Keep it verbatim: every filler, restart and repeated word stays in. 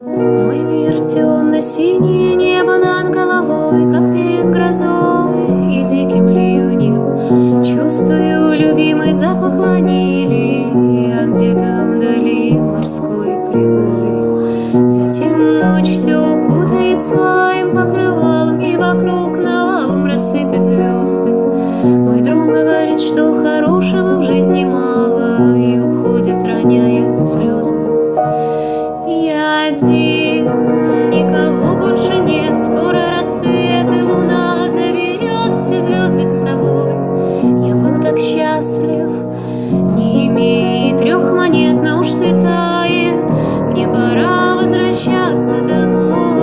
Мой мир темно-синий, небо над головой, как перед грозой и диким ливнем. Чувствую любимый запах ванили, а где-то вдали морской прибой. Затем ночь все укутает своим покрывалом, и вокруг навалом рассыпет звезды. Мой друг говорит, что хорошего в жизни мало, и уходит, роняя слезы. Я один, никого больше нет, скоро рассвет, и луна заберет все звезды с собой. Я был так счастлив, не имея трех монет, но уж светает, мне пора возвращаться домой.